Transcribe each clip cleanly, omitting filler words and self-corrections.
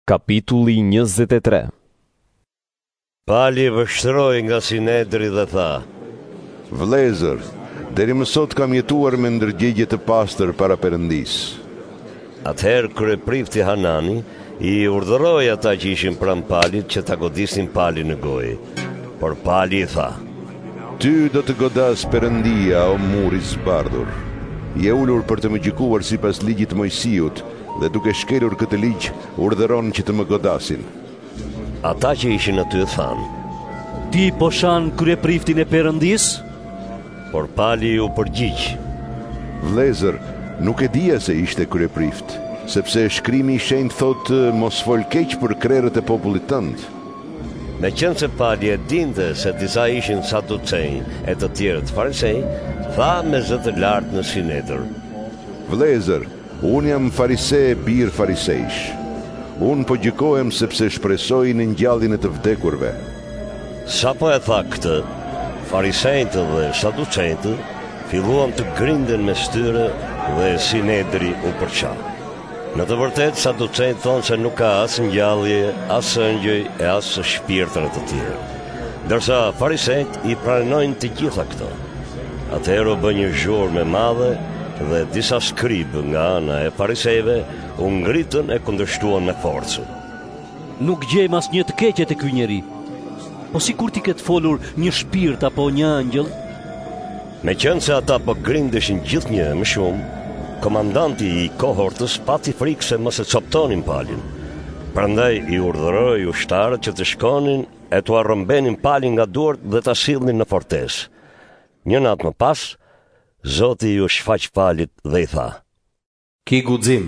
Kapitulli 23. Pali vështroi nga Sinedri dhe tha: Vëllezër, deri më sot kam jetuar me ndërgjegje të pastër para Perëndisë. Atëherë kryeprifti Hanani i urdhëroi ata që ishin pranë Palit që ta godisnin Palin në gojë. Por Pali i tha: Ty do të godas Perëndia, o muri i zbardhur. Je ulur për të më gjykuar sipas ligjit të Mojsiut, dhe duke shkelur këtë ligj, urdhëron që të më godasin. Ata që ishin aty thanë: Ti po shan kryepriftin e Perëndisë? Por Pali u përgjigj: Vëllezër, nuk e dija se ishte kryeprift, sepse shkrimi i shenjtë thotë mos fol keq për krerët e popullit tënd. Meqense Pali e dinte se disa ishin saducej e të tjerët farisej, tha me zë të lartë në Sinedër: Vëllezër, unë jam farise, bir farisejsh. Unë po gjykohem sepse shpresoj në ngjalljen e të vdekurve. Sa po e tha këtë, farisejtë dhe saducejtë filluan të grinden me styre dhe Sinedri u përqa. Në të vërtetë, saducejtë thonë se nuk ka as ngjallje, as ëngjëj e as shpirtër të tjerë, ndërsa farisejtë i pranojnë të gjitha këto. Atëherë u bë një zhurmë e madhe dhe disa skribë nga ana e farisejve u ngritën e kundërshtuan me forcë. Nuk gjejmë asnjë të keqe te ky njeri. Po sikur ti ketë folur një shpirt apo një angjëll? Meqense ata po grindeshin gjithnjë më shumë, komandanti i kohortës pati frikë se mos e coptonin Palin. Prandaj i urdhëroi ushtarët që të shkonin e t'u arrëmbenin Palin nga duart dhe ta sillnin në fortesë. Një natë më pas, Zoti ju shfaq Palit dhe i tha: Ki guxim.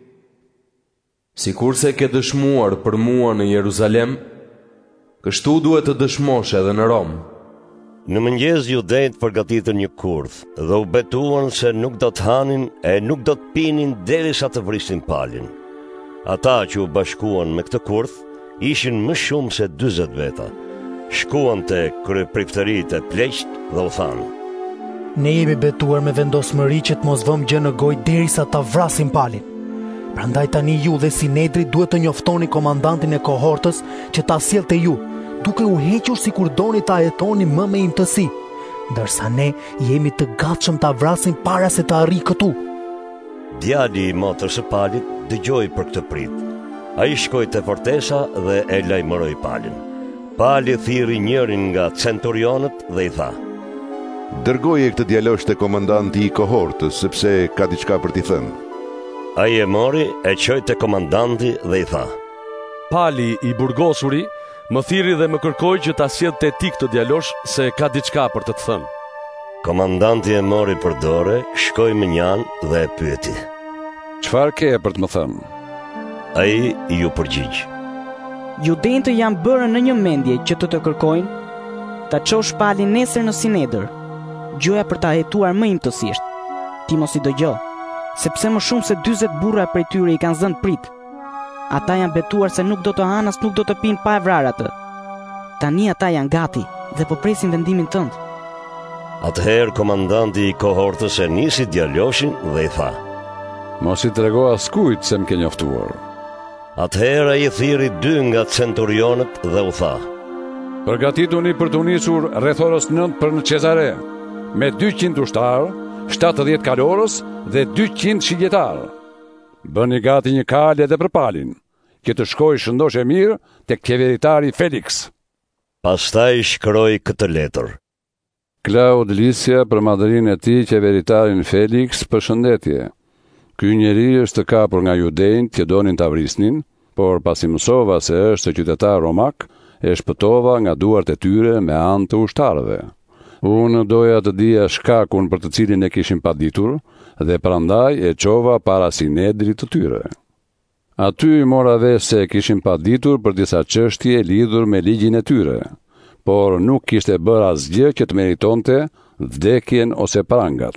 Sikurse ke dëshmuar për mua në Jeruzalem, kështu duhet të dëshmosh edhe në Rom. Në mëngjes judejt përgatitën një kurth dhe u betuan se nuk do të hanin e nuk do të pinin derisa të vrisnin Palin. Ata që u bashkuan me këtë kurth ishin më shumë se 40 veta. Shkuan te kryepriftëritë e pleqt dhe u thanë: Ne jemi betuar me vendosmëri që të mos vëmë gjë në gojë derisa ta vrasim Palin. Prandaj tani ju dhe Sinedri duhet të njoftoni komandantin e kohortës që ta sjellte ju, duke u hequr sikur doni ta jetoni më me imtësi, ndërsa ne jemi të gatshëm ta vrasim para se të arrijë këtu. Djali i motër së Palit dëgjoi për këtë prit. Ai shkoi te fortesa dhe e lajmëroi Palin. Pali thirri njërin nga centurionët dhe i tha: Dërgoje këtë djalosh te komandanti i kohortës, sepse ka diçka për t'i thënë. Ai e mori, e çoi te komandanti dhe i tha: Pali i burgosuri më thirri dhe më kërkoi që ta sjell te ti këtë djalosh se ka diçka për të thënë. Komandanti e mori për dorë, shkoi me njan dhe e pyeti: Çfarë ke për të më thënë? Ai ju përgjigj: Judejtë janë bërë në një mendje që të kërkojnë ta çosh Palin nesër në Sinedër, gjoja për ta hetuar më imtësisht. Ti mos i dëgjo, sepse më shumë se 40 burra prej tyre i kanë zënë prit. Ata janë betuar se nuk do të hanë as nuk do të pinë pa e vrarë atë. Tani ata janë gati dhe po presin vendimin tënd. Atëherë komandanti i kohortës e nisi djaloshin dhe i tha: Mos i trego askujt se më ke njoftuar. Atëherë ai thirri 2 nga centurionët dhe u tha: Përgatituni për të nisur rreth orës 9 për në Cezare, me 200 ushtarë, 70 kalorës dhe 200 shigjetarë. Bëni gati një kal edhe për Palin, që të shkojë shëndoshë mirë tek qeveritari Felix. Pastaj shkroi këtë letër: Klaud Lisja për madhërinë e tij qeveritarin Felix, përshëndetje. Ky njeri është të kapur nga judejt që donin ta vrisnin, por pasi mësova se është qytetar romak, e shpëtova nga duart e tyre me anë të ushtarëve. Unë doja të dija shkakun për të cilin e kishin paditur dhe prandaj e çova para Sinedrit të tyre. Aty mora vesh se kishin paditur për disa çështje lidhur me ligjin e tyre, por nuk kishte bërë asgjë që të meritonte vdekjen ose prangat.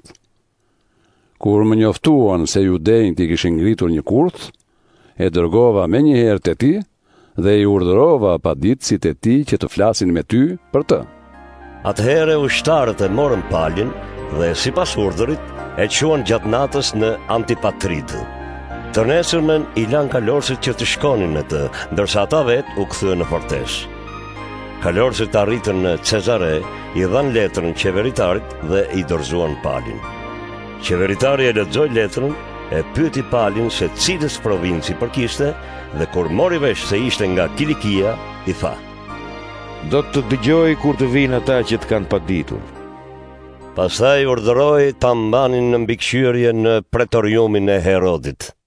Kur më njoftuan se judejt i kishin ngritur një kurth, e dërgova menjëherë te ti dhe i urdhërova paditësit e tij që të flasin me ty për të. Atëherë ushtarët e morën Palin dhe sipas urdhërit e quan gjatë natës në Antipatridë. Të nesërmen i lan kalorësit që të shkonin në të, ndërsa ata vetë u kthyen në fortezë. Kalorësit arritën në Cezare, i dhan letrën qeveritarit dhe i dorëzuan palin. Qeveritari e lexoi letrën, e pyeti palin se cilës provinci përkiste dhe kur mori vesh se ishte nga Kilikia, i tha: Do të dëgjoj kur të vinë ata që të kanë paditur. Pastaj urdhëroi ta mbanin në mbikëqyrje në pretoriumin e Herodit.